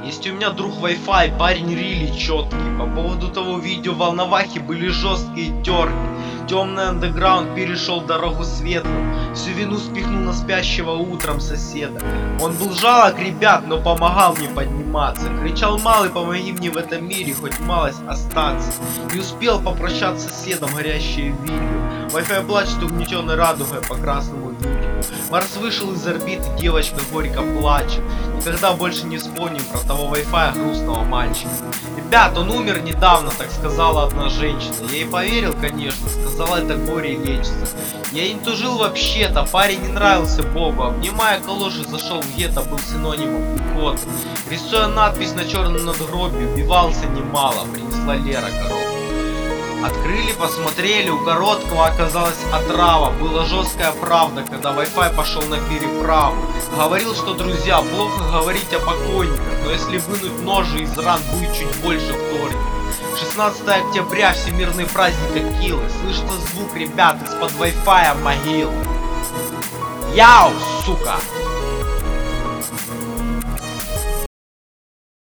Есть у меня друг Wi-Fi, парень рили четкий. По поводу того видео волновахи были жесткие терки. Темный андеграунд перешел дорогу светлым. Всю вину спихнул на спящего утром соседа. Он был жалок, ребят, но помогал мне подниматься. Кричал: малый, помоги мне в этом мире хоть малость остаться. Не успел попрощаться с соседом, горящее видео. Wi-Fi плачет угнетенной радугой по красному видео. Марс вышел из орбиты, девочка горько плачет. Никогда больше не вспомним про того Wi-Fi грустного мальчика. Ребят, он умер недавно, так сказала одна женщина. Я ей поверил, конечно, сказала, это горе лечится. Я и не тужил вообще-то, парень не нравился Богу. Обнимая калоши, зашел в гетто, был синонимом ухода. Рисуя надпись на черном надгробии, убивался немало, принесла Лера коробку. Открыли, посмотрели, у короткого оказалась отрава. Была жесткая правда, когда Wi-Fi пошел на переправу. Говорил, что, друзья, плохо говорить о покойниках, но если вынуть ножи из ран, будет чуть больше вторников. 16 октября, всемирный праздник Акилы. Слышится звук, ребят, из-под Wi-Fi могилы. Яу, сука!